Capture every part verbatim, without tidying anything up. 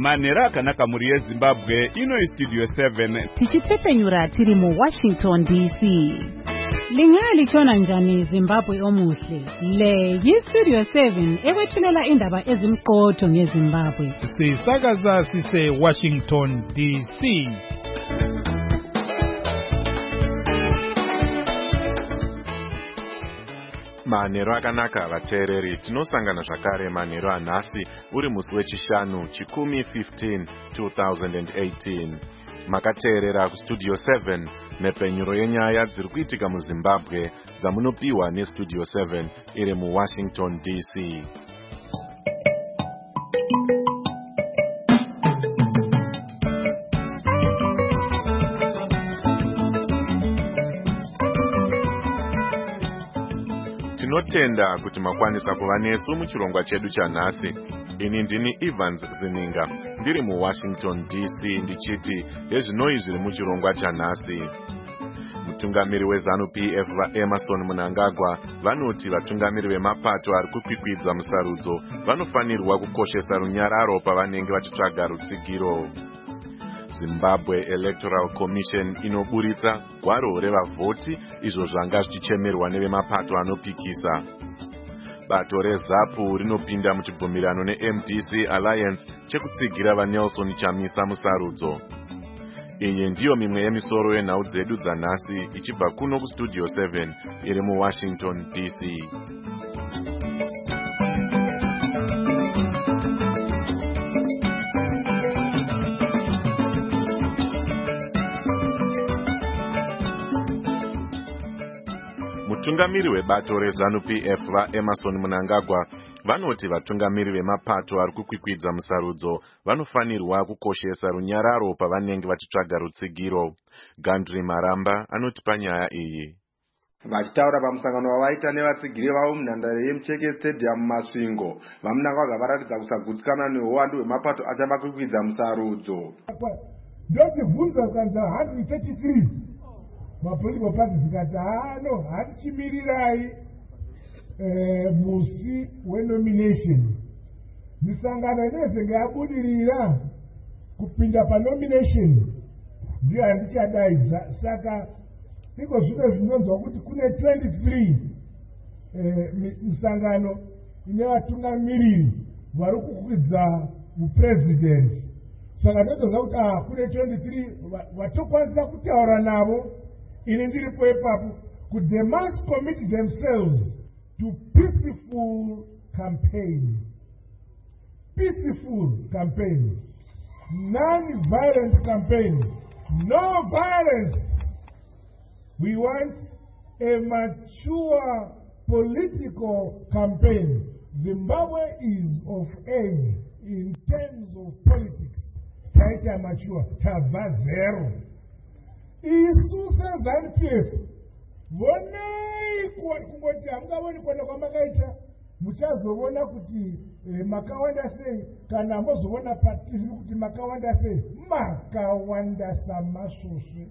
Manera akanaka muri yeZimbabwe ino iStudio seven. Tichitepenyura tiri mu Washington D C. Lingali chona njani Zimbabwe omuhle. Le yiStudio seven ewethulela indaba ezimqotho ngeZimbabwe. Sisakaza sise Washington D C. Manero akanaka vateereri, tinosangana zvakare manero anhasi uri musi wechishanu chikumi fifteen two thousand eighteen. Makateerera kuStudio seven nepenyuro yenyaya dziri kuitika muZimbabwe dzamunopiwa neStudio seven iri muWashington D C. Tinotenda kuti makwanisa kuva nesu muchirongwa chedu chanhasi. Ini ndini Evans Zininga, ndiri muWashington D C ndichiti ezvinoi zviri muchirongwa chanhasi. Mutungamiri weZanu P F vaEmerson Mnangagwa vanoti vatungamiri vemapato ari kukwikwidza musarudzo vanofanirwa kukoshesa runyararo pavanenge vachitsvaga rutsigiro. Zimbabwe Electoral Commission inoburitsa gwaro revavhoti izvo zvanga zvichichemerwa nevemapato anopikisa. Bato reZAPU rinopinda muchibvumirano neM D C Alliance chekutsigira vaNelson Chamisa musarudzo. Iyi ndiyo mimwe yemisoro yenhau dzedu dzanhasi ichibva kuno kuStudio seven iri muWashington D C. Mutungamiri webato reZanu P F vaEmerson Mnangagwa vanoti vatungamiri vemapato ari kukwikwidza musarudzo vanofanirwa kukoshesa runyararo pavanenge vachitsvaga rutsigiro. Gandri Maramba anoti panyaya iyi. Vachitaura pamusangano wavaita nevatsigiri vavo munhandare yeMucheke Stadium muMasvingo, vaMnangagwa varatidza kusagutsikana neuwandu hwemapato achavakwikwidza musarudzo. Ndochibvunza kukanza one hundred thirty-three mapolitical parties zikati hano hatichimirirai eh, musi wenomination. Misangano inezenge yabudirira kupinda panomination ndiyo handichadaidza. Saka iko zvino zvinonzwa kuti kune twenty-three eh, misangano ine vatungamiriri vari kukwidza mupresident. Saka ndotozva kuti ah, kune twenty-three vatokwanisa kutaura navo. Ini ndiripo ipapo kuti they must commit themselves to peaceful campaign. Peaceful campaign. Non-violent campaign. No violence. We want a mature political campaign. Zimbabwe is of age in terms of politics. Taita mature. Tava zero. Isu seZanu P F vonai kungoti hamungavoni kuona kwamakaita muchazovona kuti eh, makawanda sei kana mozovona patiri kuti makawanda sei makawanda samasvosve.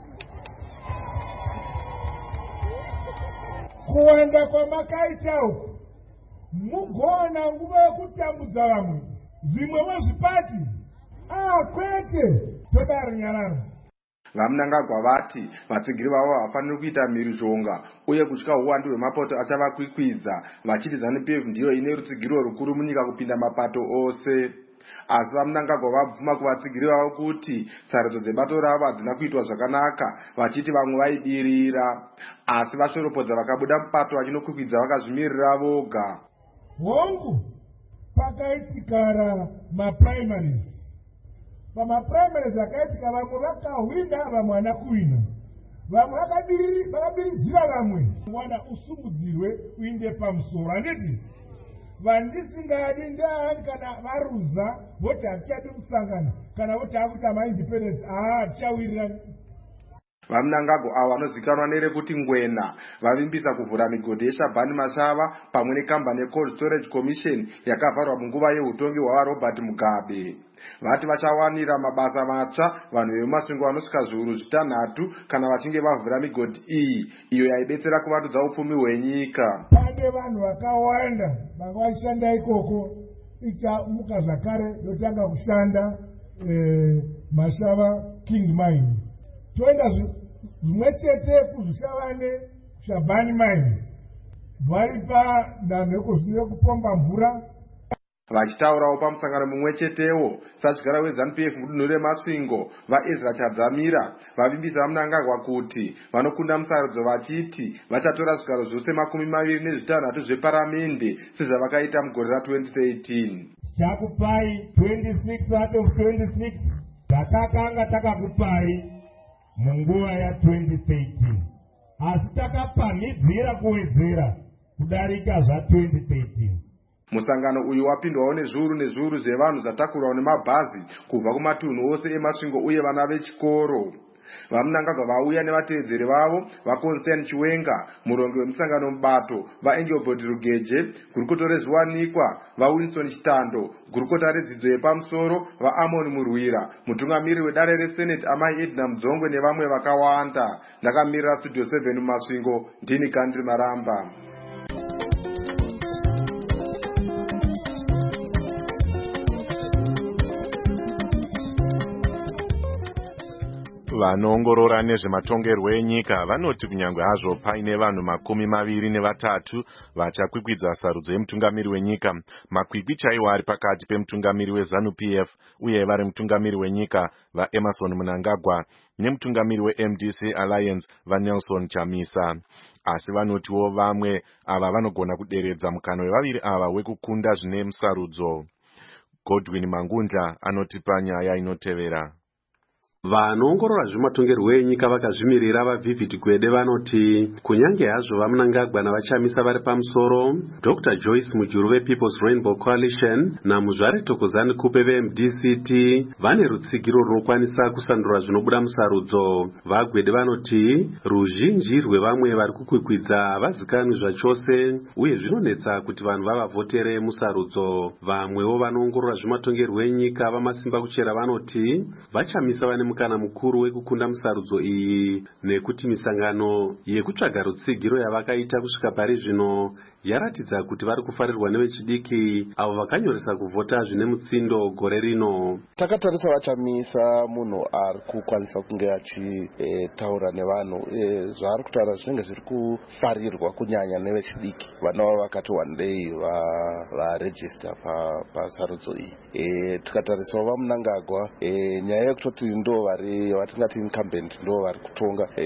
Kuwanda kwamakaita uku mugona nguva yekutambudza vamwe zvimwewo zvipati ah kwete toda runyararo. VaMnangagwa vati vatsigiri vavo havafaniri kuita mhirizhonga uye kutya uwandu hwemapato achavakwikwidza, vachiti ZANU P F ndiyo ine rutsigiro rukuru munyika kupinda mapato ose. Asi vaMnangagwa vabvuma kuvatsigiri vavo kuti sarudzo dzebato ravo hadzina kuitwa zvakanaka, vachiti vamwe vaidirira. Asi vashoropodza vakabuda mupato vachinokwikwidza vakazvimirira voga. Hongu pakaitikara maprimaries. Pamaprimaries akaitika vamwe vakahwina vamwe hana kuwina. Vamwe vakabiridzira vamwe. Mwana usumudzirwe uinde pamusoro. Handiti vandisingadi ndani kana varuza voti hatichadi kusangana kana voti hakuita maindependence ah hatichawirirani. VaMnangagwa avo vanozivikanwa nerekuti Ngwena vavimbisa kuvhura migodhi yeShabhani Mashava pamwe nekambani yeCold Storage Commission yakavharwa munguva yeutongi hwaRobert Mugabe. Vati vachawanira mabasa matsva vanhu vemumasvingo vanosvika zviuru zvitanhatu kana vachinge vavhura migodhi iyi, iyo yaidetsera kuvandudza upfumi hwenyika. Pane vanhu vakawanda vanga vachishanda ikoko. ichamuka zvakare yotanga kushanda eh, Mashava King Mine. Toenda zvimwe chete kuzvishavane Shabani Mine vari padanho rekupomba mvura. Vachitaurawo pamusangano mumwe chetewo, satyara weZANU P F mudunhu reMasvingo vaEzra Chadzamira vavimbisa vaMnangagwa kuti vanokunda musarudzo vachiti vachatora zvigaro zvose makumi maviri nezvitanhatu zveparamende sezvavakaita mugore ra-twenty thirteen. Tichakupai twenty-six out of twenty-six takakanga takakupai munguva ya-twenty thirteen, asi takapamhidzira kuwedzera kudarika zva-twenty thirteen. Musangano uyu wapindwawo nezviuru nezviuru zvevanhu zvatakurwawo nemabhazi kubva kumatunhu ose eMasvingo uye vana vechikoro. VaMnangagwa vauya nevatevedzeri vavo vaConsern Chiwenga, murongo wemusangano mubato, vaEngelbert Rugeje, gurukota rezviwanikwa vaWilson Chitando, gurukota redzidzo yepamusoro vaAmon Murwira, mutungamiri wedare reSenate amai Edna Mudzongwe nevamwe vakawanda. Ndakamirira Studio seven muMasvingo, ndini Kandri Maramba. Vanoongorora nezvematongerwo enyika vanoti kunyange hazvo paine vanhu makumi maviri nevatatu vachakwikwidza sarudzo yemutungamiri wenyika, makwikwi chaiwo ari pakati pemutungamiri weZANU P F uye vari mutungamiri wenyika vaEmmerson Mnangagwa nemutungamiri weM D C Alliance vaNelson Chamisa. Asi vanotiwo vamwe ava vanogona kuderedza mukana wevaviri ava wekukunda zvine musarudzo. Godwin Mangundla anotipa nyaya inotevera. Vanoongorora zvematongerwo enyika vakazvimirira vaVivid Gwede vanoti kunyange hazvo vaMnangagwa navaChamisa vari pamusoro, Doctor Joyce Mujuru vePeople's Rainbow Coalition namuzvare Thokozani Kupe veM D C T vane rutsigiro runokwanisa kusandura zvinobuda musarudzo. VaGwede vanoti ruzhinji rwevamwe vari kukwikwidza havazikanwi zvachose uye zvinonetsa kuti vanhu vavavhotere musarudzo. Vamwewo vanoongorora zvematongerwo enyika vamasimba kuchera vanoti vaChamisa vane mukana mukuru wekukunda musarudzo iyi nekuti misangano yekutsvaga rutsigiro yavakaita kusvika pari zvino yaratidza kuti vari kufarirwa nevechidiki avo vakanyoresa kuvhota zvine mutsindo gore rino. Takatarisa vaChamisa munhu ari kukwanisa kunge achitaura e, nevanhu e, zvaari kutaura zvinenge zviri kufarirwa kunyanya nevechidiki vanova vakati one day varegister pasarudzo iyi. E, tikatarisawo vaMnangagwa e, nyaya yekutoti ndo vari vatingati incumbent ndo vari kutonga e,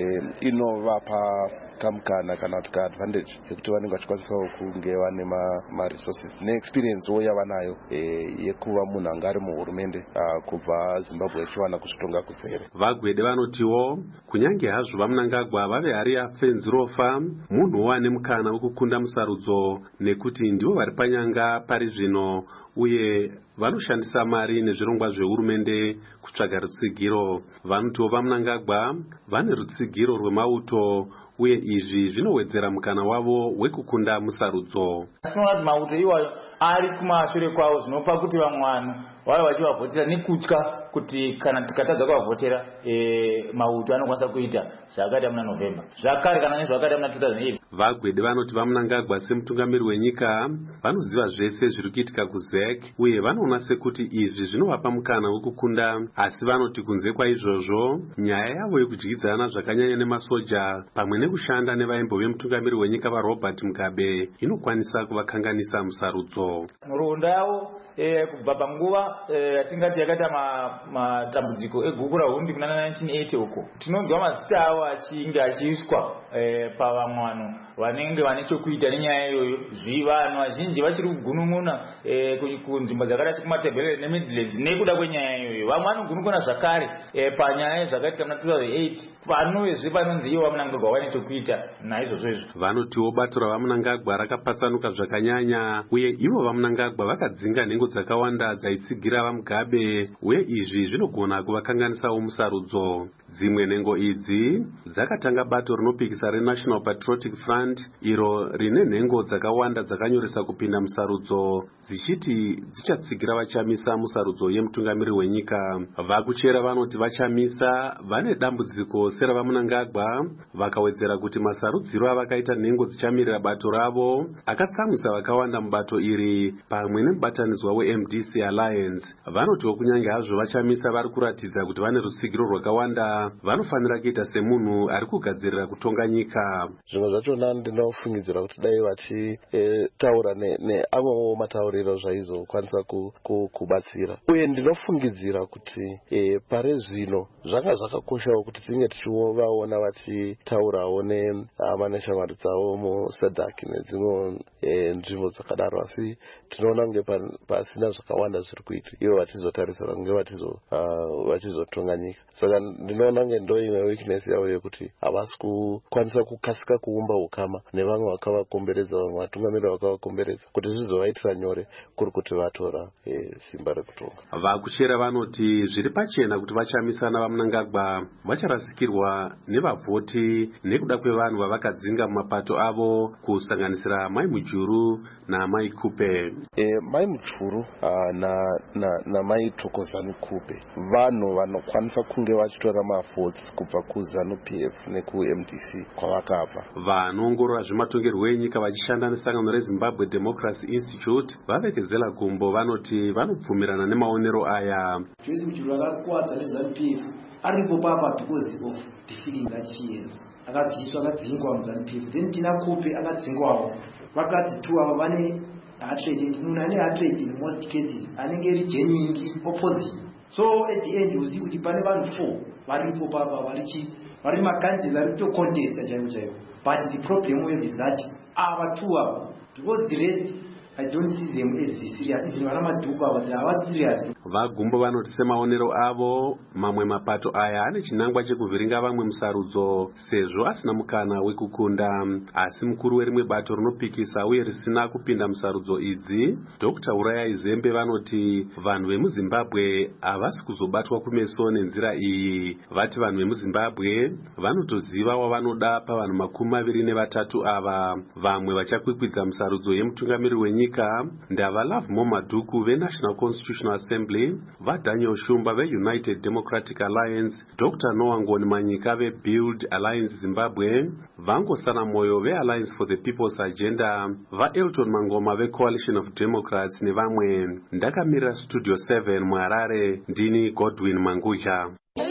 inovapa kamukana kana kuti kaadvantage yekuti vanenge vachikwanisawo kunge vane maresources neexperience wo yavanayo e, yekuva munhu anga ari muhurumende kubva Zimbabwe ichiwana kuzvitonga kuzere. VaGwede vanotiwo kunyange hazvo vaMnangagwa vave hari afenzirofa, munhuwo ane mukana wekukunda musarudzo nekuti ndivo vari panyanga pari zvino uye vanoshandisa mari nezvirongwa zvehurumende kutsvaga rutsigiro. Vanotiwo vaMnangagwa vane rutsigiro rwemauto uye izvi zvinowedzera mukana wavo wekukunda musarudzo. Tinoti mauto iwayo ari kumashure kwavo zvinopa kuti vamwe vanhu vave vachivavhotera nekutya kuti kana tikatadza kuvavhotera e, mauto anokwanisa kuita zvakaita muna November zvakare kana nezvakaita muna two thousand eight. VaGwede vanoti vaMnangagwa semutungamiri wenyika vanoziva zvese zviri kuitika kuZ E C uye vanoona sekuti izvi zvinovapa mukana wekukunda, asi vanoti kunze kwaizvozvo nyaya yavo yekudyidzana zvakanyanya nemasoja pamwe nekushanda nevaimbo vemutungamiri wenyika vaRobert Mugabe inokwanisa kuvakanganisa musarudzo. Nhoroondo yavo e, kubva panguva yatingati e, yakaita matambudziko ma eguku raHundi muna nineteen eighty uko tinonzwa mazita avo achinge achiiswa e, pavamwe vanhu vanenge vane chokuita nenyaya iyoyo. Vanhu vazhinji vachiri kugunun'una e, kunzvimbo dzakaita sekumatebhelere neMidlands nekuda kwenyaya iyoyo. Vamwe vanogunun'una zvakare e, panyaya zvakaitika muna two thousand eight panovezve panonzi ivo vaMnangagwa vane chokuita naizvozvo izvo. Vanotiwo bato ravaMnangagwa rakapatsanuka zvakanyanya uye ivo vaMnangagwa vakadzinga nhengo dzakawanda dzaitsigira vaMugabe uye izvi zvinogona kuvakanganisawo musarudzo. Dzimwe nhengo idzi dzakatanga bato rinopikisa reNational Patriotic Front iro rine nhengo dzakawanda dzakanyoresa kupinda musarudzo dzichiti dzichatsigira vachamisa musarudzo yemutungamiriri wenyika. Vakuchera vanoti vachamisa vane dambudziko seravaMnangagwa, vakawedzera kuti masarudziro avakaita nhengo dzichamirira bato ravo akatsamwisa vakawanda mubato iri pamwe nemubatanidzwa weM D C Alliance. Vanotiwo kunyange hazvo vachamisa vari kuratidza kuti vane rutsigiro rwakawanda, vanofanira kuita semunhu ari kugadzirira kutonga nyika. Zvimwe zvachona ndinofungidzira kuti dai vachitaura neamwewo matauriro zvaizokwanisa kubatsira, uye ndinofungidzira kuti pare zvino zvanga zvakakoshawo kuti tinge tichivaona vachitaurawo neamaneshangari dzavo muSADC nedzimwe nzvimbo dzakadaro, asi tinoona kunge pasina zvakawanda zviri kuitika, ivo vachizotarisira kunge vachizotonga nyika. Saka ndinoona kunge ndo imwe weakness yavo yekuti havasi kukwanisa kukasika kuumba ukama nevamwe vakavakomberedza, vamwe vatungamiriri vakavakomberedza, kuti zvizovaitira nyore kuri kuti vatora simba rekutonga. Vakuchera vanoti zviri pachena kuti vachamisana vaMnangagwa vacharasikirwa nevavhoti nekuda kwevanhu vavakadzinga mumapato avo kusanganisira Mai Mujuru naMai Kupe. E, Mai Mujuru uh, na, na, na Mai Thokozani Kupe vanhu vanokwanisa kunge vachitora mavhoti kubva kuZANU P F nekuM D C kwavakabva. Vanoongorora zvematongerwo enyika vachishanda nesangano reZimbabwe Democracy Institute vavekezela gumbo vanoti vanobvumirana nemaonero aya. Joyce Mujuru akakuwadza neZANU P F aripo papa because of the feeling that she has. Akabviswa akadzingwa muZANU P F, then tina Kupe akadzingwawo. Vakadzi tu ava vane hatred, munhu ane hatred in most cases anenge iri genuinely opposite. So at the end uzivi kuti pane vanhu four varipo papa varichi vari makanzela vari to contest chaivo chaivo, but the problem is that ava two ava, because the rest I don't see them as serious. Even vana madhuku ava havasi serious. Vagumbo vanoti semaonero avo mamwe mapato aya ane chinangwa chekuvhiringa vamwe musarudzo sezvo asina mukana wekukunda. Asi mukuru werimwe bato rinopikisa uye risina kupinda musarudzo idzi, Doctor Uraya Izembe, vanoti vanhu vemuZimbabwe havasi kuzobatwa kumeso nenzira iyi. Vati vanhu vemuZimbabwe vanotoziva wavanoda pavanhu makumi maviri nevatatu ava. Vamwe vachakwikwidza musarudzo yemutungamiriri wenyika ndava Lovemore Madhuku veNational Constitutional Assembly, vaDaniel Shumba veUnited Democratic Alliance, Doctor Noah Ngoni Manyika veBuild Alliance Zimbabwe, Vangosana Moyo veAlliance for the People's Agenda, vaElton Mangoma veCoalition of Democrats nevamwe. Ndakamira Studio seven muHarare, ndini Godwin Mangudla.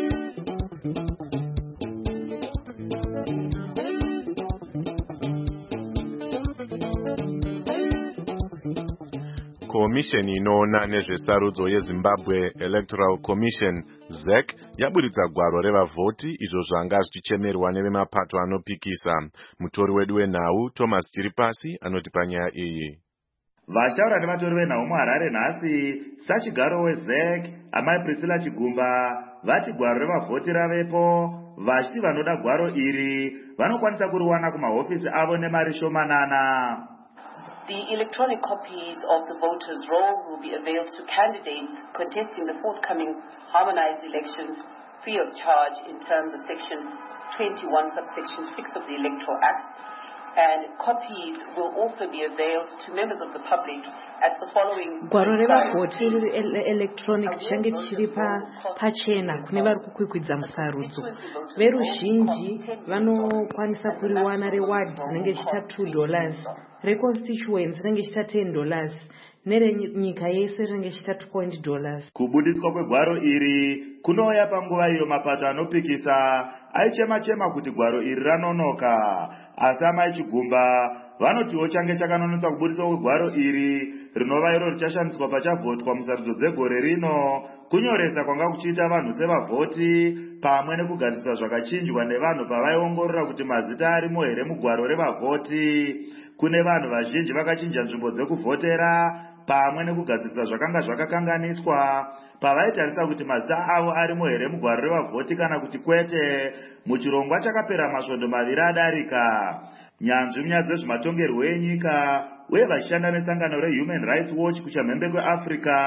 Komisheni inoona nezvesarudzo yeZimbabwe Electoral Commission Z E C yaburitsa gwaro revavhoti izvo zvanga zvichichemerwa nevemapato anopikisa. Mutori wedu wenhau Thomas Chiripasi anoti panyaya iyi. Vashaura nevatori venhau muHarare nhasi sachigaro weZ E C amai Priscilla Chigumba vati gwaro revavhoti ravepo, vachiti vanoda gwaro iri vanokwanisa kuriwana kumahofisi avo nemari shomanana. The electronic copies of the voters' roll will be available to candidates contesting the forthcoming harmonized elections free of charge in terms of Section twenty-one, subsection six of the Electoral Act, and copies will also be available to members of the public at the following. Gwaro revavhoti electronic change chiri pachena kune vari kukwikwidza musarudzo. Veruzhinji vanokwanisa kuriwana reward rinenge chiita two dollars, reconstituents rinenge chiita ten dollars, nerenyika yese rinenge chiita two point dollars. Kubudiswa kwegwaro iri kunouya panguva iyo mapato anopikisa aichema-chema kuti gwaro iri ranonoka, asi amai Chigumba vanotiwo change chakanonotswa kubudiswa kwegwaro iri rinova iro richashandiswa pachavhotwa musarudzo dzegore rino, kunyoresa kwanga kuchiita vanhu sevavhoti pamwe nekugadziswa zvakachinjwa nevanhu pavaiongorora kuti mazita arimo here mugwaro revavhoti. Kune vanhu vazhinji vakachinja nzvimbo dzekuvhotera pamwe nekugadziswa zvakanga zvakakanganiswa pavaitarisa kuti mazita avo arimo here mugwaro revavhoti kana kuti kwete. Muchirongwa chakapera masvondo maviri adarika, nyanzvi munyaya dzezvematongerwo enyika uye vachishanda nesangano reHuman Rights Watch kuchamhembe kweAfrica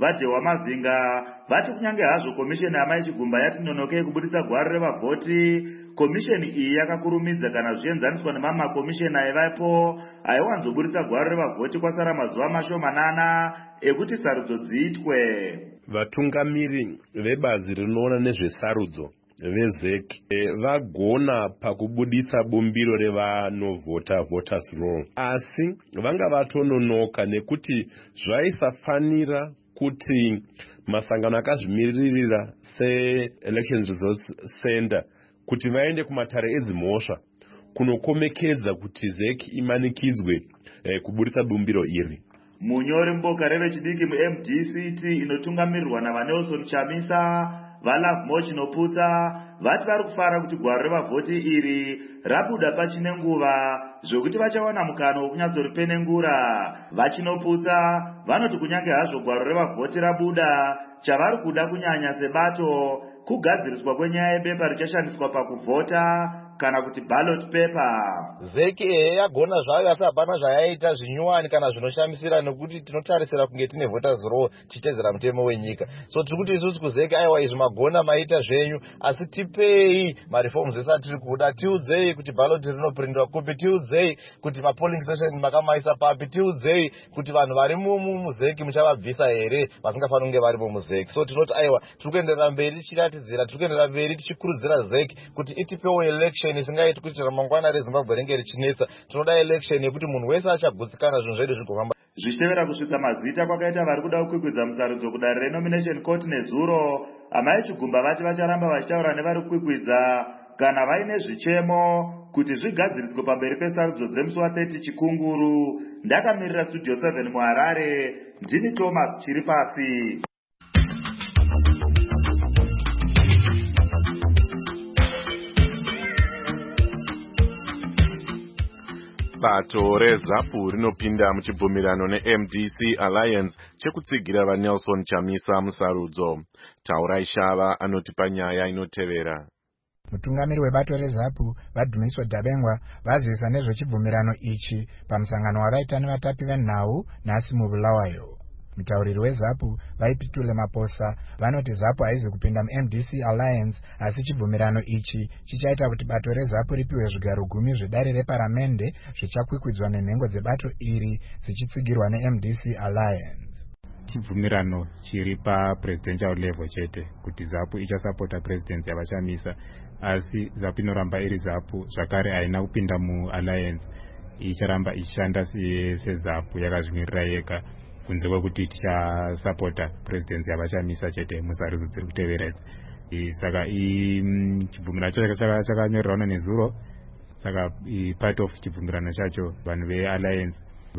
vajewa mavinga vati kunyange hazvo komisheni yamayichigumba yati nonokei kubuditsa gwaro revavhoti, komisheni iyi yakakurumidza kana zvienzaniswa nemamwe makomisheni aivapo aiwanzobuditsa gwaro revavhoti kwasara mazuva mashomanana ekuti sarudzo dziitwe. Vatungamiri vebazi rinoona nezvesarudzo vezeki vagona pakubudisa bumbiro revanovhota voters roll, asi vanga vatononoka nekuti zvaisafanira kuti masangano akazvimiririra se-Elections Resource Center kuti vaende kumatare edzimhosva kunokomekedza kuti zeki imanikidzwe eh, kubudisa bumbiro iri. Munyori mboka revechidiki mu-M D C T inotungamirirwa naVanelson Chamisa, vaLove Mochi Noputsa vati vari kufara kuti gwaro revavhoti iri rabuda pachine nguva zvokuti vachawana mukana wokunyatsoripendengura. Vachinoputsa vanoti kunyange hazvo gwaro revavhoti rabuda, chavari kuda kunyanya sebato kugadziriswa kwenyaya yepepa richashandiswa pakuvhota kana kuti ballot paper. Zeki ehe yagona zvayo asi hapana zvayaita zvinyuwani kana zvinoshamisira nekuti tinotarisira kunge tine voters roll tichitedzera mutemo wenyika. So tiri kuti isusu kuzeki aiwa izvi magona maita zvenyu asi tipei mareforms esa tiri kuda. Tiudzei kuti ballot rinoprindwa kupi, tiudzei kuti mapolling station makamaisa papi, tiudzei kuti vanhu vari muzeki muchavabvisa here vasingafaniri kunge vari muzeki. So tinoti aiwa tiri kuenderera mberi tichiratidzira, tiri kuenderera mberi tichikurudzira zeki kuti itipewo election isingaiti kuti ramangwana reZimbabwe ringe richinetsa. Tinoda election yekuti munhu wese achagutsikana zvinhu zvedu zvigofamba. Zvichitevera kusvitsa mazita kwakaita vari kuda kukwikwidza musarudzo kudare renomination court nezuro, amayichigumba vati vacharamba vachitaura nevari kukwikwidza kana vaine zvichemo kuti zvigadziriswe pamberi pesarudzo dzemusi wa-thirty Chikunguru. Ndakamirira Studio seven muHarare, ndini Thomas Chiripasi. Bato reZAPU rinopinda muchibvumirano ne-M D C Alliance chekutsigira vaNelson Chamisa musarudzo. Taurai Shava anoti panyaya inotevera. Mutungamiri webato reZAPU vaDhumiso Dabengwa vazivisa nezvechibvumirano ichi pamusangano wavaita nevatapi venhau nhasi muBulawayo. Mutauriri weZAPU vaipitule Maposa vanoti ZAPU haizi kupinda mu-M D C Alliance asi chibvumirano ichi chichaita kuti bato reZAPU ripiwe zvigaro gumi zvedare reparamende zvichakwikwidzwa nenhengo dzebato iri dzichitsigirwa ne-M D C Alliance. Chibvumirano chiri papresidential level chete kuti ZAPU ichasapota presidency yavachamisa, asi ZAPU inoramba iri ZAPU zvakare haina kupinda mu-alliance, icharamba ichishanda seZAPU yakazvimirira yega kunze kwekuti tichasapota presidency yavachamisa chete musarudzo dziri kutevera idzi. Saka chibvumirano chacho chakanyorerana nezuro, saka part of chibvumirano chacho vanhu vealliance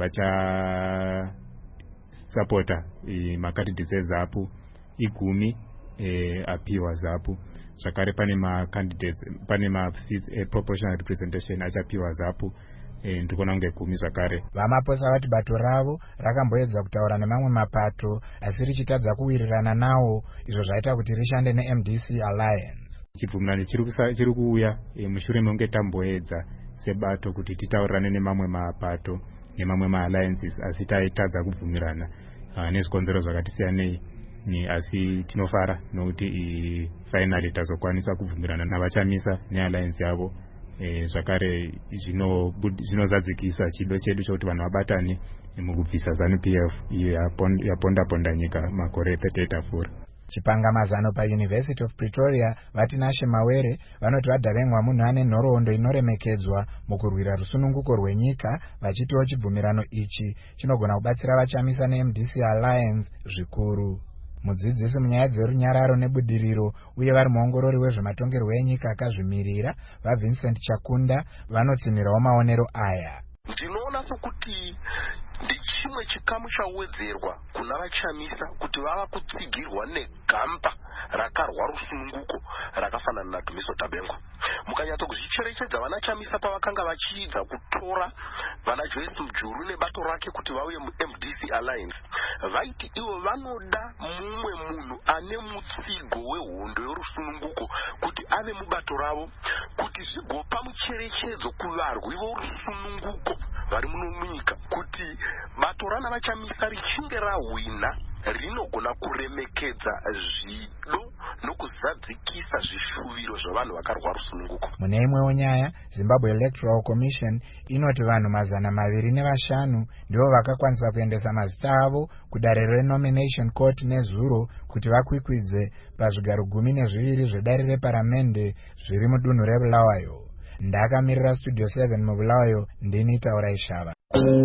vachasapota macandidates eZAPU igumi apiwa ZAPU. Zvakare pane macandidates pane maseats eproportional representation achapiwa ZAPU ndikona kunge gumi zvakare. Vamaposa vati bato ravo rakamboedza kutaura nemamwe mapato asi richitadza kuwirirana nawo, izvo zvaita kuti rishande ne-M D C Alliance. Chibvumirano chiri kuuya mushure mekunge tamboedza sebato kuti titaurirane nemamwe mapato nemamwe ma-alliances asi taitadza kubvumirana nezvikonzero zvakati siyanei, asi tinofara nokuti finally tazokwanisa kubvumirana navachamisa nealliance yavo. E, zvakare zvinozadzikisa chido chedu chokuti vanhu vabatane mukubvisa ZANU-P F iyo yaponda-ponda nyika makore thirty-eight apfuura. Chipangamazano paUniversity of Pretoria vati Nashe Mawere vanoti vaDabengwa munhu ane nhoroondo inoremekedzwa mukurwira rusununguko rwenyika, vachitiwo chibvumirano ichi chinogona kubatsira vachamisa ne-M D C Alliance zvikuru. Mudzidzisi munyaya dzerunyararo nebudiriro uye vari muongorori wezvematongerwo enyika akazvimirira vaVincent Chakunda vanotsinhirawo maonero aya. Ndinoona sokuti ndichimwe chikamu chawedzerwa kuna vachamisa kuti vava kutsigirwa negamba rakarwa rusununguko rakafanana naDhumiso Dabengwa. Mukanyatso kuzvicherechedza vana chamisa pavakanga vachiidza kutora vana Joyce Mujuru nebato rake kuti vauye mu-M D C Alliance, vaiti ivo vanoda mumwe munhu ane mutsigo wehondo yorusununguko kuti ave mubato ravo kuti zvigopa mucherechedzo kuvarwi vorusununguko vari muno munyika kuti bato rana vachamisa richinge rahwina rinogona kuremekedza zvido nokuzadzikisa zvishuviro zvavanhu vakarwa rusununguko. Mune imwewo nyaya, Zimbabwe Electoral Commission inoti vanhu mazana maviri nevashanu ndivo vakakwanisa kuendesa mazita avo kudare renomination court nezuro kuti vakwikwidze pazvigaro gumi nezviviri zvedare reparamende zviri mudunhu reBulawayo. Ndakamirira Studio seven muBulawayo, ndini Taura Ishava.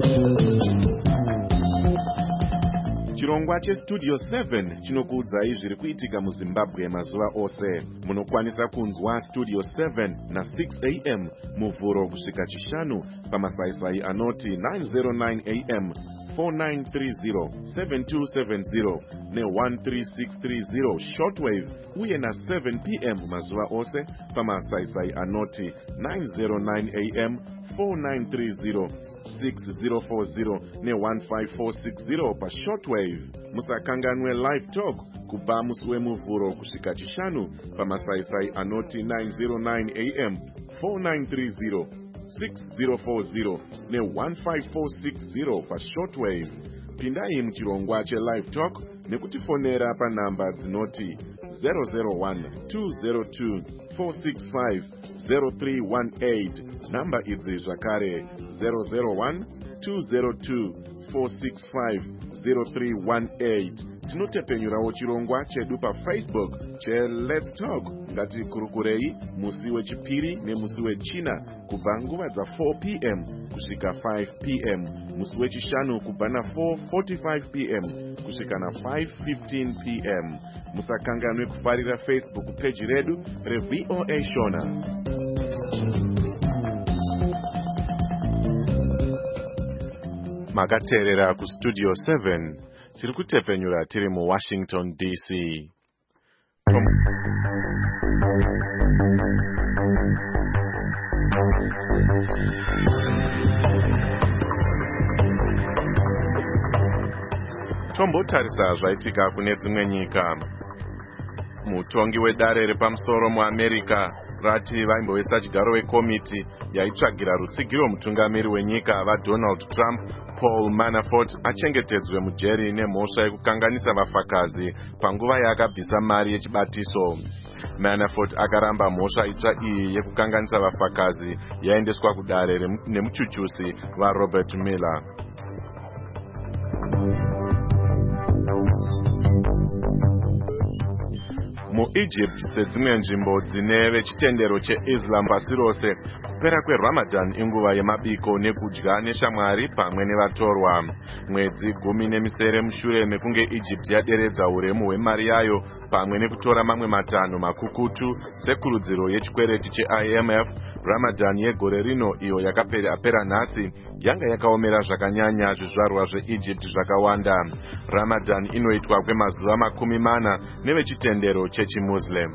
Chirongwa cheStudio seven chinokuudzai zviri kuitika muZimbabwe mazuva ose. Munokwanisa kunzwa Studio seven na six a m muvhuro kusvika chishanu pamasaisai anoti nine oh nine a m, four nine three zero, seven two seven zero ne one three six three zero shortwave, uye na seven p m mazuva ose pamasaisai anoti nine oh nine a m, four nine three zero, six zero four zero ne one five four six zero pa shortwave. Musakanganwe live talk kubva musi wemuvhuro kusvika chishanu pamasaisai anoti nine oh nine a m, four nine three zero, six zero four zero ne one five four six zero pa shortwave. Pindai muchirongwa chelive talk nekutifonera panhamba dzinoti zero zero one two zero two four six five zero three one eight. Namba idzi zvakare zero zero one two zero two four six five zero three one eight. Tinotepenyurawo chirongwa chedu paFacebook che Let's Talk. Ngatikurukurei musi wechipiri nemusi wechina kubva nguva dza four p m kusvika five p m, musi wechishanu kubva na four forty-five p m kusvika na five fifteen p m. Musakanganwe kufarira Facebook page redu reV O A Shona. Makateerera kuStudio seven, tiri kutepenyura tiri muWashington D C. Tom... Tombotarisa zvaitika kune dzimwe nyika. Mutongi wedare repamusoro muAmerica rati vaimboisa chigaro wekomiti yaitsvagira rutsigiro mutungamiri wenyika vaDonald Trump, Paul Manafort, achengetedzwe mujeri nemhosva yekukanganisa vafakazi panguva yaakabvisa mari yechibatiso. Manafort akaramba mhosva itsva iyi yekukanganisa vafakazi yaendeswa kudare nemuchuchusi vaRobert Mueller. MuEgypt sedzimwe nzvimbo dzine vechitendero cheIslam pasi rose, kupera kweRamadan inguva yemabiko nekudya neshamwari pamwe nevatorwa. Mwedzi gumi nemisere mushure mekunge Egypt yaderedza uremu hwemari yayo pamwe nekutora mamwe matanho makukutu sekurudziro yechikwereti cheI M F, Ramadan yegore rino iyo yakapera nhasi yanga yakaomera zvakanyanya zvizvarwa zveEgypt zvakawanda. Ramadan inoitwa kwemazuva makumi mana nevechitendero chechiMuslim.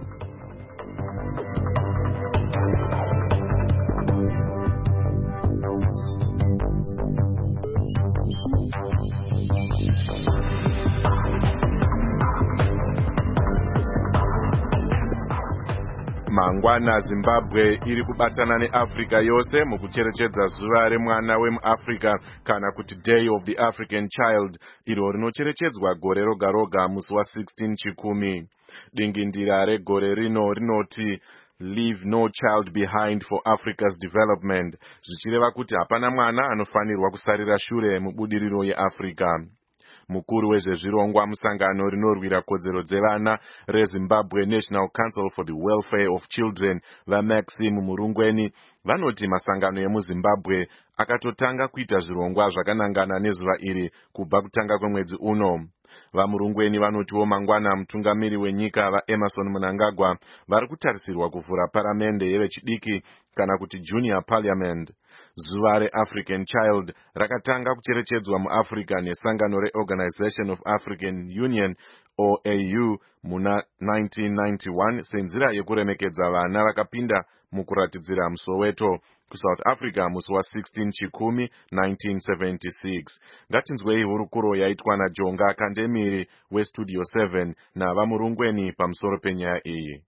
Mangwana Zimbabwe iri kubatana neAfrica yose mukucherechedza zuva remwana wemuAfrica kana kuti Day of the African Child, iro rinocherechedzwa gore roga roga musi wa sixteen chikumi. Dingindira regore rino rinoti Leave no child behind for Africa's development, zvichireva kuti hapana mwana anofanirwa kusarira shure mubudiriro yeAfrica. Mukuru wezvezvirongwa musangano rinorwira kodzero dzevana reZimbabwe National Council for the Welfare of Children vaMaxim Murungweni vanoti masangano emuZimbabwe akatotanga kuita zvirongwa zvakanangana nezuva iri kubva kutanga kwemwedzi uno. VaMurungweni vanotiwo mangwana mutungamiri wenyika vaEmerson Mnangagwa vari kutarisirwa kuvhura paramende yevechidiki kana kuti Junior Parliament. Zuva reAfrican Child rakatanga kucherechedzwa muAfrica nesangano reOrganization of African Union O A U muna nineteen ninety-one senzira yekuremekedza vana vakapinda mukuratidzira muSoweto kuSouth Africa musi wa sixteen chikumi nineteen seventy-six. Ngatinzwei hurukuro yaitwa naJonga Kandemiri weStudio seven navaMurungweni pamusoro penyaya iyi.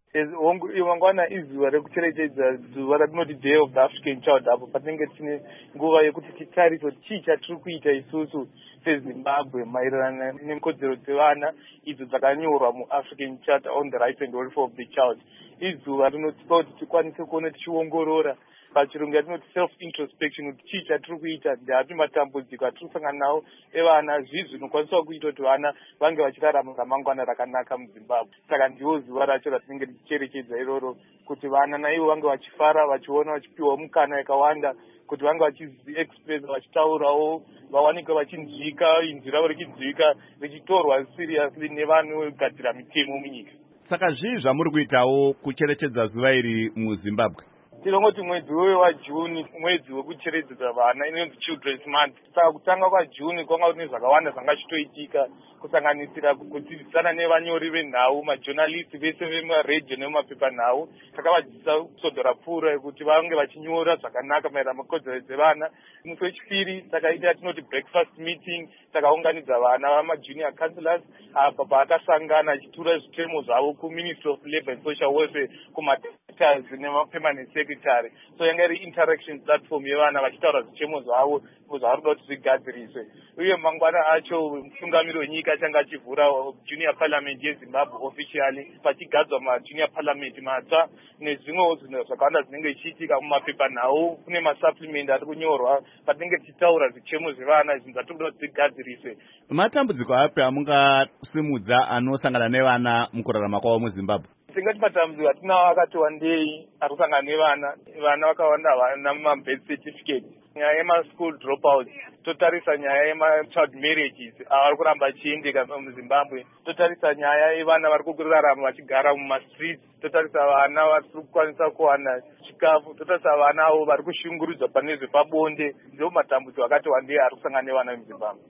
mangwana izuva rekucherechedza zuva ratinoti Day of the African Child, apo patinenge tine nguva yekuti titarise kuti chii chatiri kuita isusu seZimbabwe maererano nekodzero dzevana idzo dzakanyorwa muAfrican Charter on the Rights and Welfare of the Child. Izuva rinotipa kuti tikwanise kuona tichiongorora pachirungu yatinoti self introspection, kuti chii chatiri kuita, ndeapi matambudziko atiri kusangana nawo evana, zvii zvinokwaniswa kuita kuti vana vange vachirarama ramangwana rakanaka muZimbabwe. Saka ndiwo zuva racho ratinenge tichicherechedza iroro, kuti vana naivo vange vachifara, vachiona vachipiwa mukana yakawanda, kuti vange vachiexpress, vachitaurawo, vawanikwe vachinzwika, inzwi ravo richinzwika, richitorwa seriously nevanogadzira mitemo munyika. Saka zvii zvamuri kuitawo kucherechedza zuva iri muZimbabwe? Tinongoti mwedzi waJuni mwedzi wekucherechedza vana, inonzi Children's Month. Saka kutanga kwaJuni kwanga kune zvakawanda zvanga zvichitoitika, kusanganisira kudzidzisana nevanyori venhau, majournalisti vese vemaredhiyo nemamapepanhau. Takavadzidzisa kusodhora pfuura kuti vange vachinyora zvakanaka maererano nemakodzero dzevana. Musi wechipiri takaita tinoti breakfast meeting, takaunganidza vana vamajunior councillors apa paakasangana achitura zvitemo zvavo kuMinistry of Labour and Social Welfare, kumadoctors nemapermanent secretary. So yanga iri interaction platform yevana vachitaura zvitemo zvavo zvavari kuda kuti zvigadziriswe. Uye mangwana acho mutungamiri wenyika achanga achivhura junior parliament yeZimbabwe officially, pachigadzwa majunior parliament matsva nezvimwewo zvinhu zvakawanda zvinenge zvichiitika mumapepanhau. Kune masupplement ari kunyorwa patinenge tichitaura zvichemo zvevana, zvinhu zvatiri kuda kuti zvigadziriswe. Matambudziko api amungasimudza anosangana nevana mukurarama kwavo muZimbabwe? Tingati matambudziko atinawo akati wandei ari kusangana nevana. Vana vakawanda havana mabirth certificate. Nyaya yemaschool dropouts, totarisa nyaya yemachild marriages avari kuramba achiendeka muZimbabwe, totarisa nyaya yevana vari kurarama vachigara mumastreets, totarisa vana vari kukwanisa kuwana chikafu, totarisa vana avo vari kushungurudzwa pane zvepabonde. Ndiwo matambudziko akati wandei ari kusangana nevana muZimbabwe.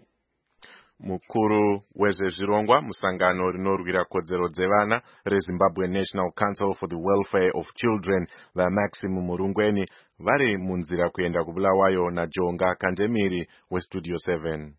Mukuru wezvezvirongwa musangano rinorwira kodzero dzevana reZimbabwe National Council for the Welfare of Children, vaMaxim Murungweni, vari munzira kuenda kuBulawayo naJonga Kandemiri weStudio seven.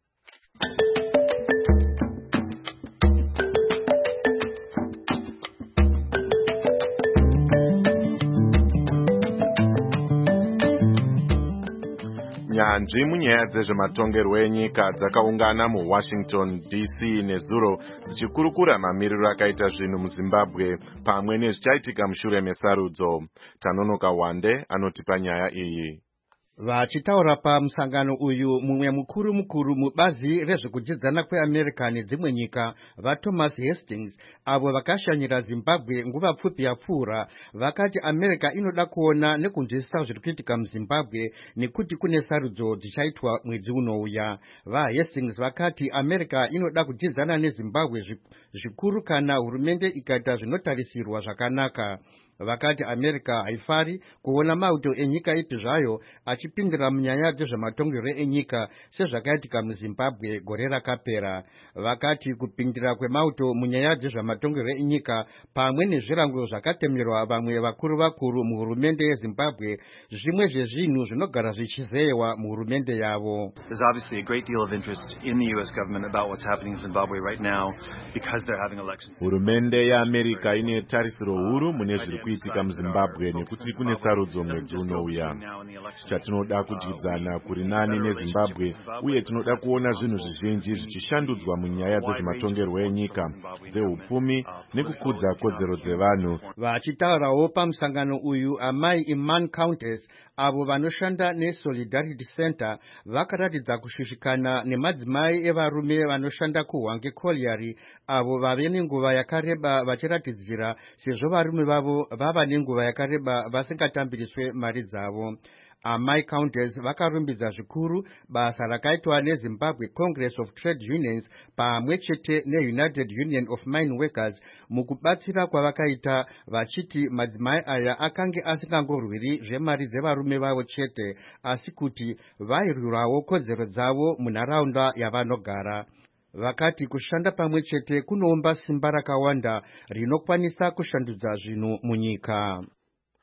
Nyanzvi munyaya dzezvematongerwo enyika dzakaungana muWashington D C nezuro dzichikurukura mamiriro akaita zvinhu muZimbabwe pamwe nezvichaitika mushure mesarudzo. Tanonoka Wande anotipa nyaya iyi. Vachitaura pamusangano uyu, mumwe mukuru mukuru mubazi rezvekudzidzana kweAmerica nedzimwe nyika, vaThomas Hastings, avo vakashanyira Zimbabwe nguva pfupi yapfuura, vakati America inoda kuona nekunzwisisa zviri kuitika muZimbabwe nekuti kune sarudzo dzichaitwa mwedzi unouya. VaHastings vakati America inoda kudzidzana neZimbabwe zvikuru kana hurumende ikaita zvinotarisirwa zvakanaka. Vakati America haifari kuona mauto enyika ipi zvayo achipindira munyaya dzezvematongerwo enyika sezvakaitika muZimbabwe gore rakapera. Vakati kupindira kwemauto munyaya dzezvematongerwo enyika pamwe nezvirango zvakatemerwa vamwe vakuru vakuru muhurumende yeZimbabwe zvimwe zvezvinhu zvinogara zvichizeyewa muhurumende yavo. There's obviously a great deal of interest in the U S government about what's happening in Zimbabwe right now because they're having elections. Hurumende yaAmerica ine tarisiro huru mune zviri kuitika muZimbabwe nekuti kune sarudzo mwedzi unouya. Chatinoda kudyidzana kuri nani neZimbabwe, uye tinoda kuona zvinhu zvizhinji zvichishandudzwa munyaya dzezvematongerwo enyika, dzehupfumi nekukudza kodzero dzevanhu. Vachitaurawo pamusangano uyu, amai Iman Countess avo vanoshanda neSolidarity Center vakaratidza kushushikana nemadzimai evarume vanoshanda kuHwange Colliery avo vave nenguva yakareba vachiratidzira sezvo varume vavo vava nenguva yakareba vasingatambiriswe mari dzavo. Amai Countess vakarumbidza zvikuru basa rakaitwa neZimbabwe Congress of Trade Unions pamwe chete neUnited Union of Mine Workers mukubatsira kwavakaita, vachiti madzimai aya akange asingangorwiri zvemari dzevarume vavo chete, asi kuti vairwirawo kodzero dzavo munharaunda yavanogara. Vakati kushanda pamwe chete kunoumba simba rakawanda rinokwanisa kushandudza zvinhu munyika.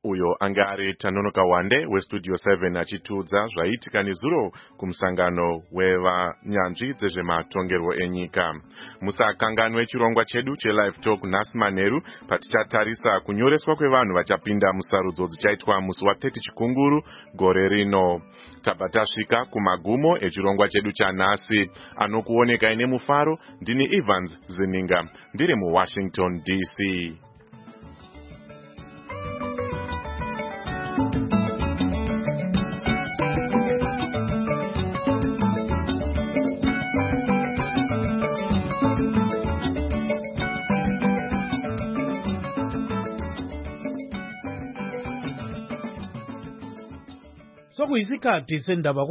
uyo angari Tanonoka Wande westudio seven achitudza zvaitika nezuro kumusangano wevanyanzvi dzezvematongerwo enyika. Musakanganwe chirongwa chedu chelive talk nhasi manheru patichatarisa kunyoreswa kwevanhu vachapinda musarudzo dzichaitwa musi wa thirty chikunguru gore rino. Tabva tasvika kumagumo echirongwa chedu chanhasi. Anokuoneka ine mufaro ndini Evans Zininga ndiri muWashington D C. Sokuyisikhathi sendaba